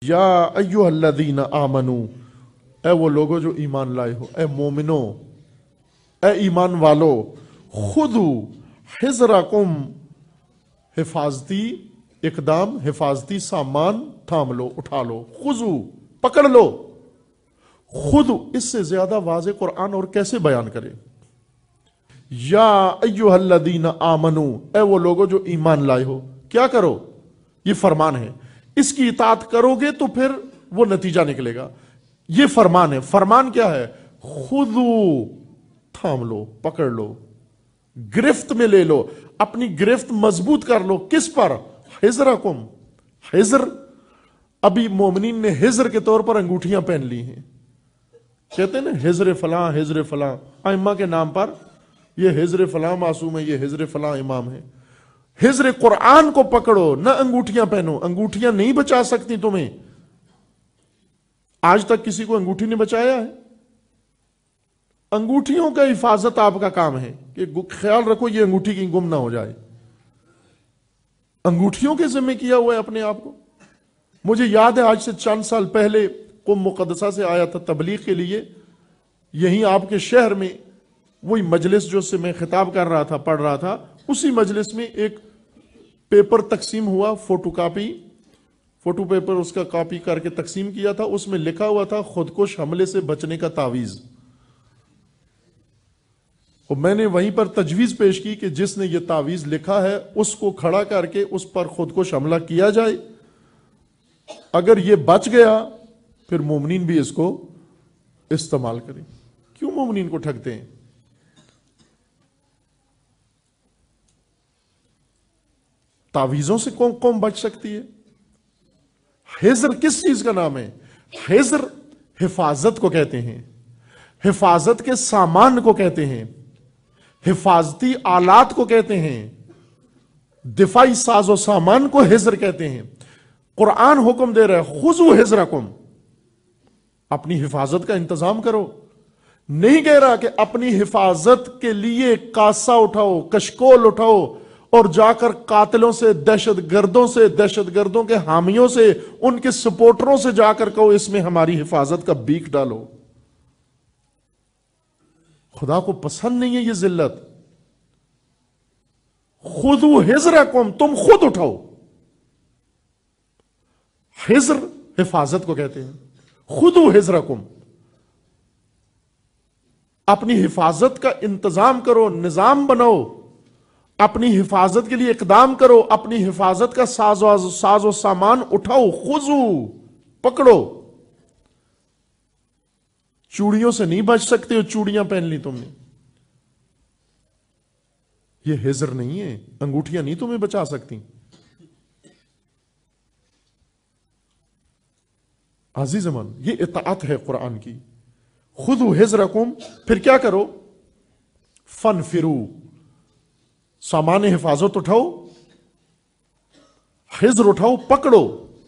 یا ایھا الذین آمنو، اے وہ لوگو جو ایمان لائے ہو، اے مومنو، اے ایمان والو، خذو حذرکم، حفاظتی اقدام، حفاظتی سامان تھام لو، اٹھا لو، خذو پکڑ لو، خود اس سے زیادہ واضح قرآن اور کیسے بیان کرے؟ یا ایھا الذین آمنو، اے وہ لوگو جو ایمان لائے ہو، کیا کرو؟ یہ فرمان ہے، اس کی اطاعت کرو گے تو پھر وہ نتیجہ نکلے گا۔ یہ فرمان ہے، فرمان کیا ہے؟ خذو، تھام لو، پکڑ لو، گرفت میں لے لو، اپنی گرفت مضبوط کر لو، کس پر؟ حذرکم، حذر، ابھی مومنین نے حذر کے طور پر انگوٹھیاں پہن لی ہیں، کہتے ہیں نا حذر فلاں، حذر فلاں، ائمہ کے نام پر، یہ حذر فلاں معصوم ہے، یہ حذر فلاں امام ہے۔ حذر قرآن کو پکڑو، نہ انگوٹھیاں پہنو، انگوٹھیاں نہیں بچا سکتی تمہیں۔ آج تک کسی کو انگوٹھی نے بچایا ہے؟ انگوٹھیوں کا حفاظت آپ کا کام ہے کہ خیال رکھو یہ انگوٹھی کی گم نہ ہو جائے، انگوٹھیوں کے ذمہ کیا ہوا ہے اپنے آپ کو۔ مجھے یاد ہے آج سے چند سال پہلے قم مقدسہ سے آیا تھا تبلیغ کے لیے، یہیں آپ کے شہر میں، وہی مجلس جو سے میں خطاب کر رہا تھا، پڑھ رہا تھا، اسی مجلس میں ایک پیپر تقسیم ہوا، فوٹو پیپر اس کا کاپی کر کے تقسیم کیا تھا، اس میں لکھا ہوا تھا خودکش حملے سے بچنے کا تعویذ۔ اور میں نے وہیں پر تجویز پیش کی کہ جس نے یہ تعویذ لکھا ہے اس کو کھڑا کر کے اس پر خودکش حملہ کیا جائے، اگر یہ بچ گیا پھر مومنین بھی اس کو استعمال کریں۔ کیوں مومنین کو ٹھگتے ہیں؟ تعویذوں سے قوم بچ سکتی ہے؟ حذر کس چیز کا نام ہے؟ حذر حفاظت کو کہتے ہیں، حفاظت کے سامان کو کہتے ہیں، حفاظتی آلات کو کہتے ہیں، دفاعی ساز و سامان کو حذر کہتے ہیں۔ قرآن حکم دے رہا ہے خذو حذرکم، اپنی حفاظت کا انتظام کرو، نہیں کہہ رہا کہ اپنی حفاظت کے لیے کاسہ اٹھاؤ، کشکول اٹھاؤ اور جا کر قاتلوں سے، دہشت گردوں کے حامیوں سے، ان کے سپورٹروں سے جا کر کہو اس میں ہماری حفاظت کا بیک ڈالو۔ خدا کو پسند نہیں ہے یہ ذلت۔ خذو حذرکم، تم خود اٹھاؤ۔ حذر حفاظت کو کہتے ہیں، خذو حذرکم، اپنی حفاظت کا انتظام کرو، نظام بناؤ، اپنی حفاظت کے لیے اقدام کرو، اپنی حفاظت کا ساز و سامان اٹھاؤ، خذو، پکڑو۔ چوڑیوں سے نہیں بچ سکتے ہو، چوڑیاں پہن لی تم نے، یہ حذر نہیں ہے، انگوٹھیاں نہیں تمہیں بچا سکتی۔ عزیزمان، یہ اطاعت ہے قرآن کی۔ خذو حذرکم، پھر کیا کرو؟ فنفرو، سامان حفاظت اٹھاؤ، حذر اٹھاؤ، پکڑو۔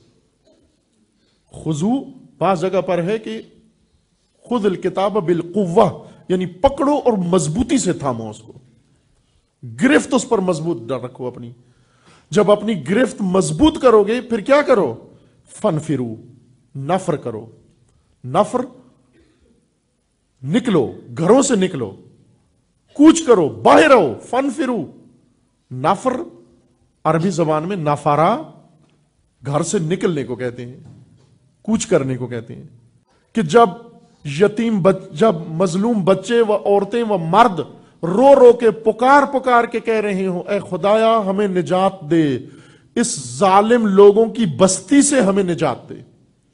خذو بعض جگہ پر ہے کہ خذ الکتاب بالقوہ، یعنی پکڑو اور مضبوطی سے تھامو اس کو، گرفت اس پر مضبوط رکھو اپنی۔ جب اپنی گرفت مضبوط کرو گے پھر کیا کرو؟ فنفرو، نفر کرو، نفر، نکلو، گھروں سے نکلو، کوچ کرو، باہر آؤ، فنفرو۔ نفر عربی زبان میں نفرا، گھر سے نکلنے کو کہتے ہیں، کوچ کرنے کو کہتے ہیں، کہ جب یتیم جب مظلوم بچے و عورتیں و مرد رو رو کے پکار کے کہہ رہے ہوں اے خدایا ہمیں نجات دے، اس ظالم لوگوں کی بستی سے ہمیں نجات دے۔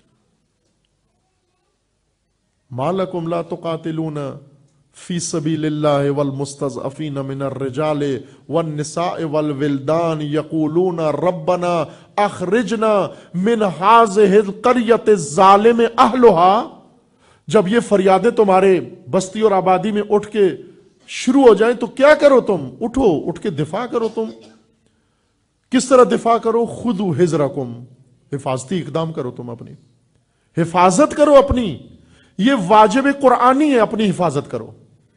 ما لکم لا تقاتلون فی سبیل اللہ والمستضعفین من الرجال والنساء والولدان یقولون ربنا اخرجنا من هذه القریۃ الظالم اہلها۔ جب یہ فریادیں تمہارے بستی اور آبادی میں اٹھ کے شروع ہو جائیں تو کیا کرو تم؟ اٹھو، اٹھ کے دفاع کرو۔ تم کس طرح دفاع کرو؟ خذو حذرکم، حفاظتی اقدام کرو، تم اپنی حفاظت کرو اپنی، یہ واجب قرآنی ہے، اپنی حفاظت کرو۔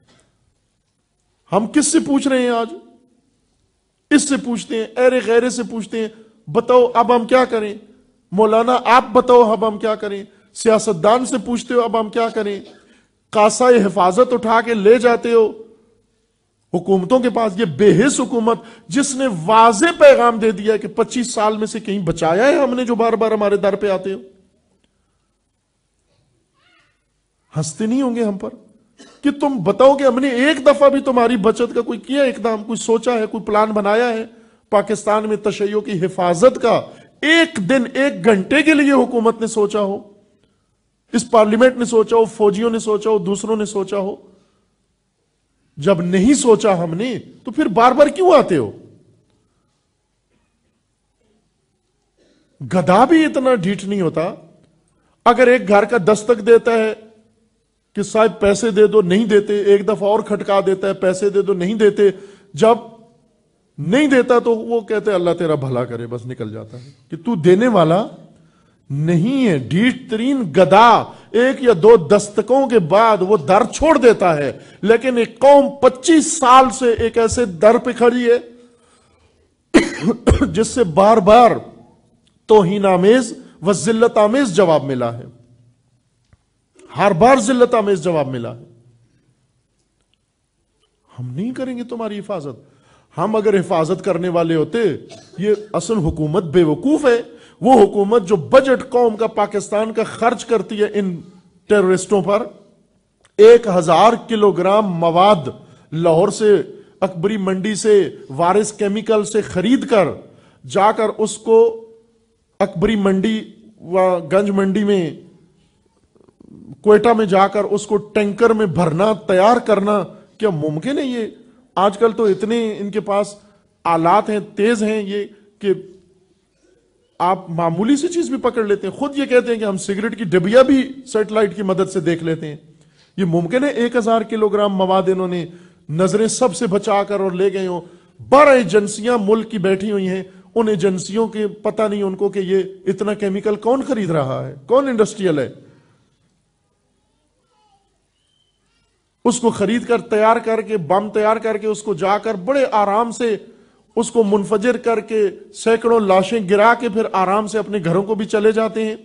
ہم کس سے پوچھ رہے ہیں آج؟ اس سے پوچھتے ہیں، ایرے غیرے سے پوچھتے ہیں، بتاؤ اب ہم کیا کریں؟ مولانا آپ بتاؤ اب ہم کیا کریں، سیاستدان سے پوچھتے ہو اب ہم کیا کریں، کاسہ حفاظت اٹھا کے لے جاتے ہو حکومتوں کے پاس. یہ بے حس حکومت جس نے واضح پیغام دے دیا کہ 25 سال میں سے کہیں بچایا ہے ہم نے جو بار بار ہمارے در پہ آتے ہو. ہنستے نہیں ہوں گے ہم پر کہ تم بتاؤ کہ ہم نے ایک دفعہ بھی تمہاری بچت کا کوئی کیا اقدام، کوئی سوچا ہے، کوئی پلان بنایا ہے؟ پاکستان میں تشیع کی حفاظت کا ایک دن، ایک گھنٹے کے لیے حکومت نے سوچا ہو؟ اس پارلیمنٹ نے سوچا ہو، فوجیوں نے سوچا ہو، دوسروں نے سوچا ہو؟ جب نہیں سوچا ہم نے تو پھر بار بار کیوں آتے ہو؟ گدھا بھی اتنا ڈھیٹ نہیں ہوتا. اگر ایک گھر کا دستک دیتا ہے کہ صاحب پیسے دے دو، نہیں دیتے، ایک دفعہ اور کھٹکا دیتا ہے پیسے دے دو، نہیں دیتے، جب نہیں دیتا تو وہ کہتے ہیں اللہ تیرا بھلا کرے، بس نکل جاتا ہے کہ تو دینے والا نہیں ہے. ڈھیٹ ترین گدھا ایک یا دو دستکوں کے بعد وہ در چھوڑ دیتا ہے. لیکن ایک قوم 25 سال سے ایک ایسے در پہ کھڑی ہے جس سے بار بار توہین آمیز و ذلت آمیز جواب ملا ہے، ہر بار ذلت آمیز جواب ملا ہے. ہم نہیں کریں گے تمہاری حفاظت. ہم اگر حفاظت کرنے والے ہوتے، یہ اصل حکومت بے وقوف ہے. وہ حکومت جو بجٹ قوم کا پاکستان کا خرچ کرتی ہے ان ٹیررسٹوں پر، 1000 کلو گرام مواد لاہور سے، اکبری منڈی سے، وارث کیمیکل سے خرید کر جا کر اس کو اکبری منڈی و گنج منڈی میں، کوئٹہ میں جا کر اس کو ٹینکر میں بھرنا، تیار کرنا، کیا ممکن ہے؟ یہ آج کل تو اتنے ان کے پاس آلات ہیں، تیز ہیں یہ، کہ آپ معمولی سی چیز بھی پکڑ لیتے ہیں. خود یہ کہتے ہیں کہ ہم سگریٹ کی ڈبیا بھی سیٹلائٹ کی مدد سے دیکھ لیتے ہیں. یہ ممکن ہے 1000 کلو گرام مواد انہوں نے نظریں سب سے بچا کر اور لے گئے ہوں؟ 12 ایجنسیاں ملک کی بیٹھی ہوئی ہیں، ان ایجنسیوں کے پتہ نہیں ان کو کہ یہ اتنا کیمیکل کون خرید رہا ہے، کون انڈسٹریل ہے. اس کو خرید کر تیار کر کے، بم تیار کر کے، اس کو جا کر بڑے آرام سے اس کو منفجر کر کے سینکڑوں لاشیں گرا کے پھر آرام سے اپنے گھروں کو بھی چلے جاتے ہیں.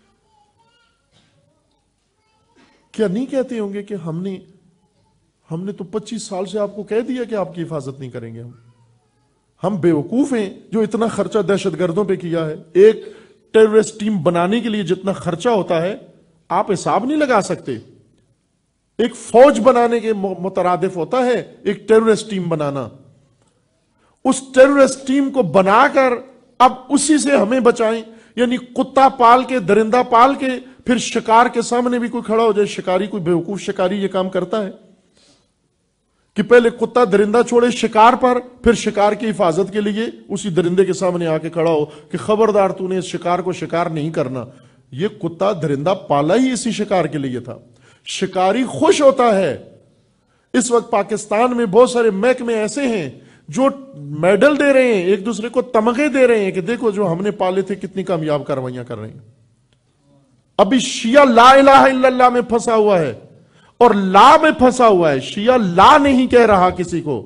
کیا نہیں کہتے ہوں گے کہ ہم نے تو 25 سال سے آپ کو کہہ دیا کہ آپ کی حفاظت نہیں کریں گے. ہم بے وقوف ہیں جو اتنا خرچہ دہشت گردوں پہ کیا ہے. ایک ٹیررسٹ ٹیم بنانے کے لیے جتنا خرچہ ہوتا ہے آپ حساب نہیں لگا سکتے. ایک فوج بنانے کے مترادف ہوتا ہے ایک ٹیررسٹ ٹیم بنانا. اس ٹیررسٹ ٹیم کو بنا کر اب اسی سے ہمیں بچائیں. یعنی کتا پال کے، درندہ پال کے، پھر شکار کے سامنے بھی کوئی کھڑا ہو جائے، شکاری، کوئی بیوقوف شکاری یہ کام کرتا ہے کہ پہلے کتا درندہ چھوڑے شکار پر، پھر شکار کی حفاظت کے لیے اسی درندے کے سامنے آ کے کھڑا ہو کہ خبردار تو نے اس شکار کو شکار نہیں کرنا. یہ کتا درندہ پالا ہی اسی شکار کے لیے تھا. شکاری خوش ہوتا ہے. اس وقت پاکستان میں بہت سارے محکمے ایسے ہیں جو میڈل دے رہے ہیں، ایک دوسرے کو تمغے دے رہے ہیں کہ دیکھو جو ہم نے پالے تھے کتنی کامیاب کاروائیاں کر رہے ہیں. ابھی شیعہ لا الہ الا اللہ میں پھنسا ہوا ہے اور لا میں پھنسا ہوا ہے. شیعہ لا نہیں کہہ رہا، کسی کو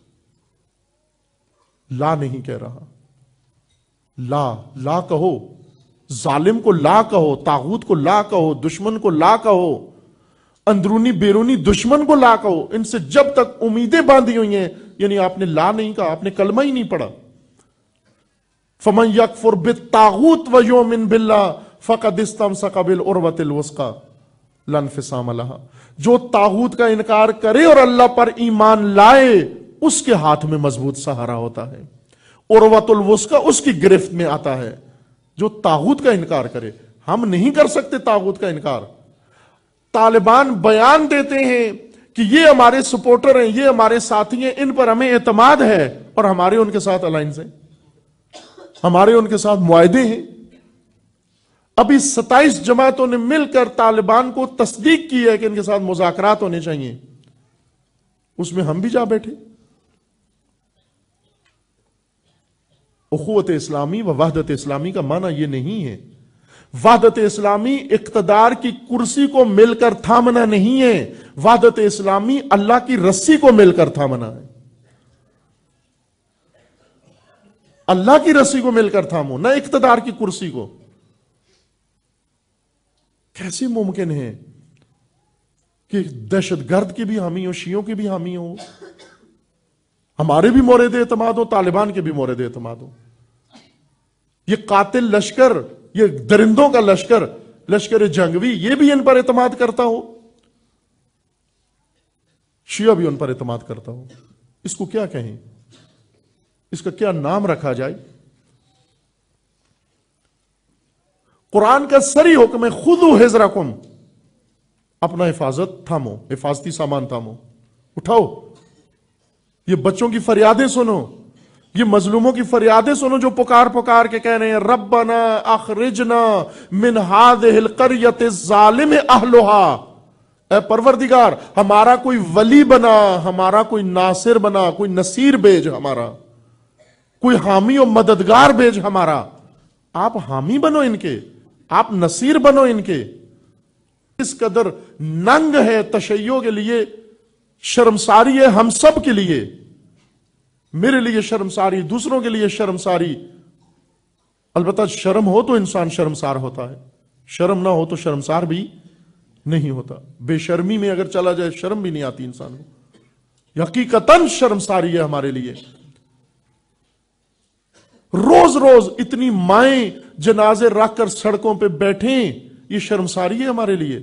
لا نہیں کہہ رہا. لا کہو، ظالم کو لا کہو، طاغوت کو لا کہو، دشمن کو لا کہو، اندرونی بیرونی دشمن کو لا کہو. ان سے جب تک امیدیں باندھی ہوئی ہیں، یعنی آپ نے لا نہیں کہا، آپ نے کلمہ ہی نہیں پڑھا. فمن یکفر بالطاغوت ویؤمن باللہ فقد استمسک بالعروۃ الوثقی لا انفصام لہا. جو طاغوت کا انکار کرے اور اللہ پر ایمان لائے اس کے ہاتھ میں مضبوط سہارا ہوتا ہے، عروۃ الوثقی اس کی گرفت میں آتا ہے. جو طاغوت کا انکار کرے، ہم نہیں کر سکتے طاغوت کا انکار. طالبان بیان دیتے ہیں کہ یہ ہمارے سپورٹر ہیں، یہ ہمارے ساتھی ہیں، ان پر ہمیں اعتماد ہے، اور ہمارے ان کے ساتھ الائنس ہیں، ہمارے ان کے ساتھ معاہدے ہیں. ابھی 27 جماعتوں نے مل کر طالبان کو تصدیق کی ہے کہ ان کے ساتھ مذاکرات ہونے چاہیے. اس میں ہم بھی جا بیٹھے. اخوت اسلامی و وحدت اسلامی کا معنی یہ نہیں ہے. وحدت اسلامی اقتدار کی کرسی کو مل کر تھامنا نہیں ہے. وحدت اسلامی اللہ کی رسی کو مل کر تھامنا ہے. اللہ کی رسی کو مل کر تھامو، نہ اقتدار کی کرسی کو. کیسے ممکن ہے کہ دہشت گرد کی بھی حامی ہو، شیعوں کی بھی حامی ہو، ہمارے بھی مورد اعتماد ہو، طالبان کے بھی مورد اعتماد ہو؟ یہ قاتل لشکر، یہ درندوں کا لشکر، لشکر جنگوی، یہ بھی ان پر اعتماد کرتا ہو، شیعہ بھی ان پر اعتماد کرتا ہو۔ اس کو کیا کہیں؟ اس کا کیا نام رکھا جائے؟ قرآن کا سری حکم ہے خذوا حذرکم، اپنا حفاظت تھامو، حفاظتی سامان تھامو، اٹھاؤ۔ یہ بچوں کی فریادیں سنو، یہ مظلوموں کی فریادیں سنو جو پکار پکار کے کہہ رہے ہیں ربنا اخرجنا من هذه القرية الظالم اهلها، اے پروردگار ہمارا کوئی ولی بنا، ہمارا کوئی ناصر بنا، کوئی نصیر بھیج، ہمارا کوئی حامی و مددگار بھیج ہمارا۔ آپ حامی بنو ان کے، آپ نصیر بنو ان کے۔ اس قدر ننگ ہے تشیع کے لیے، شرمساری ہے ہم سب کے لیے، میرے لیے شرمساری، دوسروں کے لیے شرمساری۔ البتہ شرم ہو تو انسان شرمسار ہوتا ہے، شرم نہ ہو تو شرمسار بھی نہیں ہوتا۔ بے شرمی میں اگر چلا جائے شرم بھی نہیں آتی انسان کو، حقیقتاً شرمساری ہے ہمارے لیے۔ روز روز اتنی مائیں جنازے رکھ کر سڑکوں پہ بیٹھیں، یہ شرمساری ہے ہمارے لیے،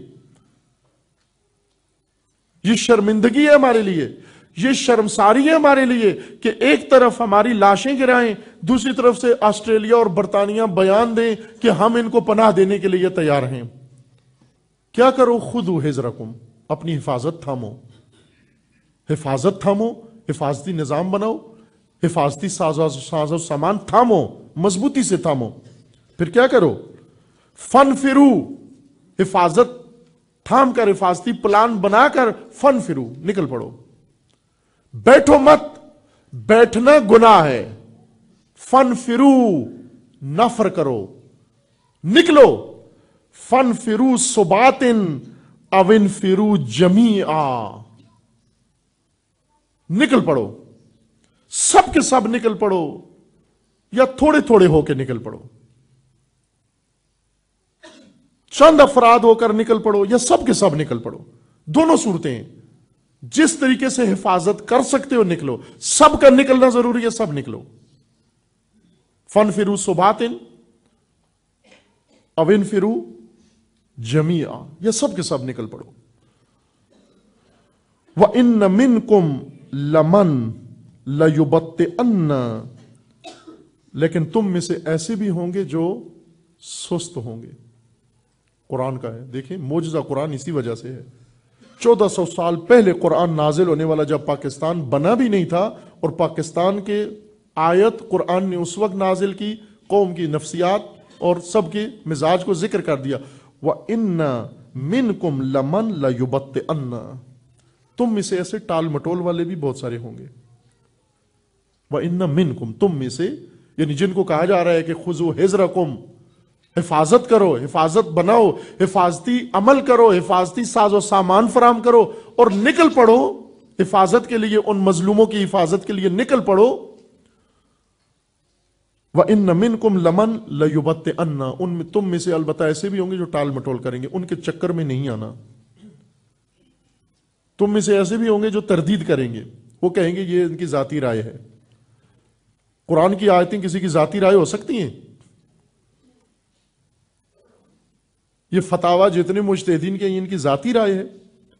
یہ شرمندگی ہے ہمارے لیے، یہ شرمساری ہے ہمارے لیے کہ ایک طرف ہماری لاشیں گرائیں، دوسری طرف سے آسٹریلیا اور برطانیہ بیان دیں کہ ہم ان کو پناہ دینے کے لیے تیار ہیں۔ کیا کرو؟ خذوا حذرکم، اپنی حفاظت تھامو، حفاظت تھامو، حفاظتی نظام بناؤ، حفاظتی ساز و سامان تھامو، مضبوطی سے تھامو۔ پھر کیا کرو؟ فنفرو، حفاظت تھام کر، حفاظتی پلان بنا کر، فنفرو، نکل پڑو۔ بیٹھو مت، بیٹھنا گناہ ہے، فنفرو، نفر کرو، نکلو، فنفرو ثباتن او انفرو جمیعا، نکل پڑو، سب کے سب نکل پڑو یا تھوڑے تھوڑے ہو کے نکل پڑو، چند افراد ہو کر نکل پڑو یا سب کے سب نکل پڑو، دونوں صورتیں ہیں۔ جس طریقے سے حفاظت کر سکتے ہو نکلو، سب کا نکلنا ضروری ہے، سب نکلو۔ فنفروا ثباتن او انفروا جمیعا، یہ سب کے سب نکل پڑو۔ وَإِنَّ مِنْكُمْ لَمَنْ لَيُبَطِّئَنَّ، لیکن تم میں سے ایسے بھی ہوں گے جو سست ہوں گے۔ قرآن کا ہے، دیکھیں معجزہ قرآن اسی وجہ سے ہے۔ 1400 سال پہلے قرآن نازل ہونے والا جب پاکستان بنا بھی نہیں تھا، اور پاکستان کے آیت قرآن نے اس وقت نازل کی، قوم کی نفسیات اور سب کے مزاج کو ذکر کر دیا۔ وَإِنَّ مِنْكُمْ لَمَنْ لَيُبَطِّئَنَّ، تم میں سے ایسے ٹال مٹول والے بھی بہت سارے ہوں گے۔ وَإِنَّ مِنْكُمْ، تم میں سے، یعنی جن کو کہا جا رہا ہے کہ خذوا حذرکم، حفاظت کرو، حفاظت بناؤ، حفاظتی عمل کرو، حفاظتی ساز و سامان فراہم کرو اور نکل پڑو حفاظت کے لیے، ان مظلوموں کی حفاظت کے لیے نکل پڑو۔ وَإِنَّ مِنْكُمْ لَمَنْ لَيُبَطِّئَنَّ، ان میں تم میں سے البتہ ایسے بھی ہوں گے جو ٹال مٹول کریں گے، ان کے چکر میں نہیں آنا۔ تم میں سے ایسے بھی ہوں گے جو تردید کریں گے، وہ کہیں گے یہ ان کی ذاتی رائے ہے۔ قرآن کی آیتیں کسی کی ذاتی رائے ہو سکتی ہیں؟ یہ فتاوی جتنے مجتہدین کے ان کی ذاتی رائے ہے۔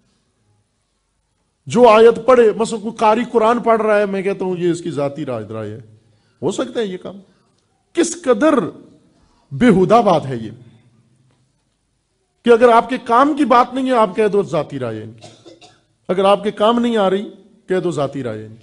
جو آیت پڑھے، مثلا کوئی قاری قرآن پڑھ رہا ہے، میں کہتا ہوں یہ اس کی ذاتی رائے ہے، ہو سکتا ہے یہ کام؟ کس قدر بےہودہ بات ہے یہ کہ اگر آپ کے کام کی بات نہیں ہے آپ کہہ دو ذاتی رائے ہے ان کی، اگر آپ کے کام نہیں آ رہی کہہ دو ذاتی رائے ہے ان کی۔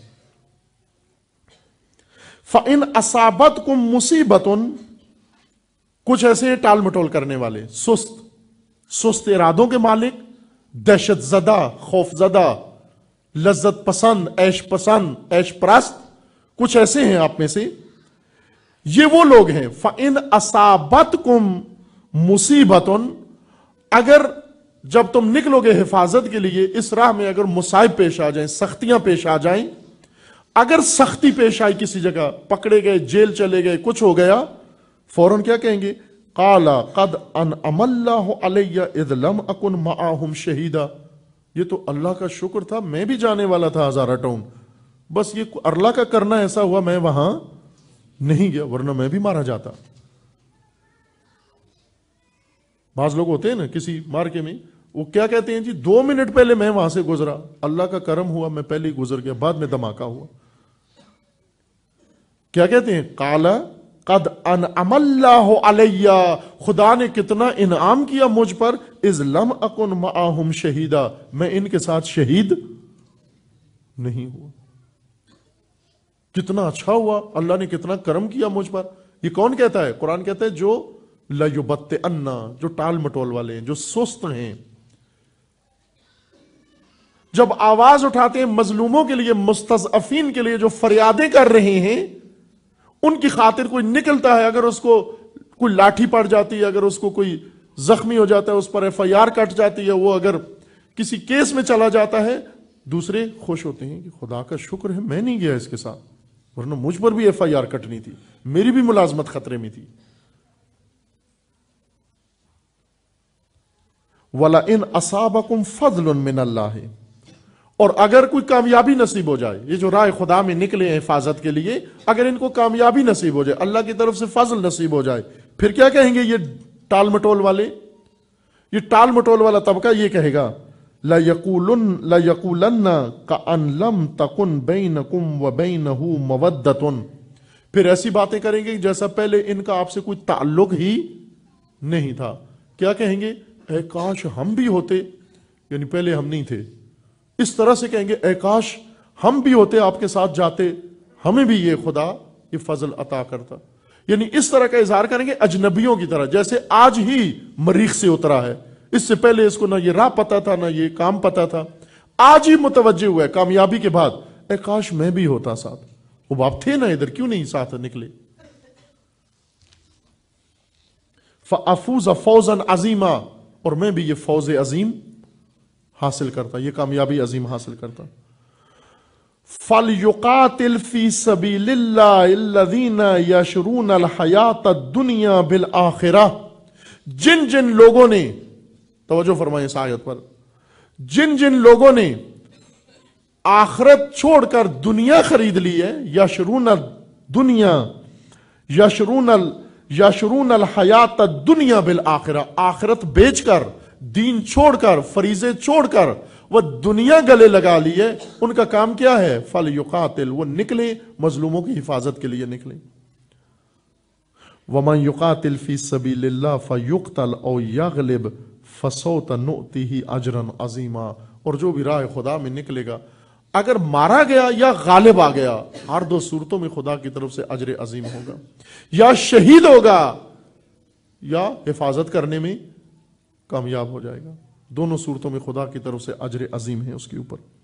فَإِنْ أَصَابَتْكُمْ مُصِيبَةٌ، کچھ ایسے ٹال مٹول کرنے والے، سست ارادوں کے مالک، دہشت زدہ، خوف زدہ، لذت پسند، عیش پرست، کچھ ایسے ہیں آپ میں سے، یہ وہ لوگ ہیں۔ فَإِنْ أَصَابَتْكُمْ مُصِيبَةٌ، اگر جب تم نکلو گے حفاظت کے لیے، اس راہ میں اگر مصائب پیش آ جائیں، سختیاں پیش آ جائیں، اگر سختی پیش آئی کسی جگہ، پکڑے گئے، جیل چلے گئے، کچھ ہو گیا، فوراً کیا کہیں گے؟ قال قد انعم اللہ علی اذ لم اکن معاہم شہیدا، یہ تو اللہ کا شکر تھا، میں بھی جانے والا تھا ہزارہ ٹاؤن، بس یہ اللہ کا کرنا ایسا ہوا میں وہاں نہیں گیا، ورنہ میں بھی مارا جاتا۔ بعض لوگ ہوتے ہیں نا کسی مارکے میں، وہ کیا کہتے ہیں جی 2 منٹ پہلے میں وہاں سے گزرا، اللہ کا کرم ہوا میں پہلے ہی گزر گیا، بعد میں دھماکہ ہوا۔ کیا کہتے ہیں؟ قال قد انعم اللہ علی، خدا نے کتنا انعام کیا مجھ پر، اذ لم اکن معاہم شہیدا، میں ان کے ساتھ شہید نہیں ہوا۔ کتنا اچھا ہوا، اللہ نے کتنا کرم کیا مجھ پر۔ یہ کون کہتا ہے؟ قرآن کہتا ہے جو لیبطئن، جو ٹال مٹول والے ہیں، جو سست ہیں، جب آواز اٹھاتے ہیں مظلوموں کے لیے، مستضعفین کے لیے، جو فریادیں کر رہے ہیں، ان کی خاطر کوئی نکلتا ہے، اگر اس کو کوئی لاٹھی پڑ جاتی ہے، اگر اس کو کوئی زخمی ہو جاتا ہے، اس پر FIR کٹ جاتی ہے، وہ اگر کسی کیس میں چلا جاتا ہے، دوسرے خوش ہوتے ہیں کہ خدا کا شکر ہے میں نہیں گیا اس کے ساتھ، ورنہ مجھ پر بھی FIR کٹنی تھی، میری بھی ملازمت خطرے میں تھی۔ وَلَئِنْ أَصَابَكُمْ فَضْلٌ مِّنَ اللَّهِ، اور اگر کوئی کامیابی نصیب ہو جائے، یہ جو راہ خدا میں نکلے ہیں حفاظت کے لیے، اگر ان کو کامیابی نصیب ہو جائے، اللہ کی طرف سے فضل نصیب ہو جائے، پھر کیا کہیں گے یہ ٹال مٹول والے؟ یہ ٹال مٹول والا طبقہ یہ کہے گا لَيَقُولَنَّ كَأَن لَمْ تَكُنْ بَيْنَكُمْ وَبَيْنَهُ مَوَدَّةٌ، پھر ایسی باتیں کریں گے جیسا پہلے ان کا آپ سے کوئی تعلق ہی نہیں تھا۔ کیا کہیں گے؟ اے کاش ہم بھی ہوتے، یعنی پہلے ہم نہیں تھے، اس طرح سے کہیں گے اے کاش ہم بھی ہوتے، آپ کے ساتھ جاتے، ہمیں بھی یہ خدا یہ فضل عطا کرتا۔ یعنی اس طرح کا اظہار کریں گے اجنبیوں کی طرح، جیسے آج ہی مریخ سے اترا ہے، اس سے پہلے اس کو نہ یہ راہ پتا تھا نہ یہ کام پتا تھا، آج ہی متوجہ ہوا ہے کامیابی کے بعد، اے کاش میں بھی ہوتا ساتھ، وہ آپ تھے نا ادھر، کیوں نہیں ساتھ نکلے؟ فَأَفُوزَ فَوْزًا عَظِيمًا، اور میں بھی یہ فوز عظیم حاصل کرتا، یہ کامیابی عظیم حاصل کرتا۔ فَلْيُقَاتِلْ فِي سَبِيلِ اللَّهِ الَّذِينَ يَشْرُونَ الْحَيَاةَ الدُّنْيَا بِالْآخِرَةِ، جن جن لوگوں نے، توجہ فرمائیں اس آیت پر، جن جن لوگوں نے آخرت چھوڑ کر دنیا خرید لی ہے، یشرون الدنیا، یشرون الحیات الدنیا بالآخرہ، آخرت بیچ کر، دین چھوڑ کر، فریضے چھوڑ کر وہ دنیا گلے لگا لی ہے، ان کا کام کیا ہے؟ فَلْيُقَاتِلْ، وہ نکلیں مظلوموں کی حفاظت کے لیے نکلیں۔ وَمَنْ يُقَاتِلْ فِي سَبِيلِ اللَّهِ فَيُقْتَلْ أَوْ يَغْلِبْ فَسَوْفَ نُؤْتِهِ أَجْرًا عَظِيمًا، اور جو بھی راہ خدا میں نکلے گا، اگر مارا گیا یا غالب آ گیا، ہر دو صورتوں میں خدا کی طرف سے اجر عظیم ہوگا، یا شہید ہوگا یا حفاظت کرنے میں کامیاب ہو جائے گا، دونوں صورتوں میں خدا کی طرف سے اجر عظیم ہے اس کے اوپر۔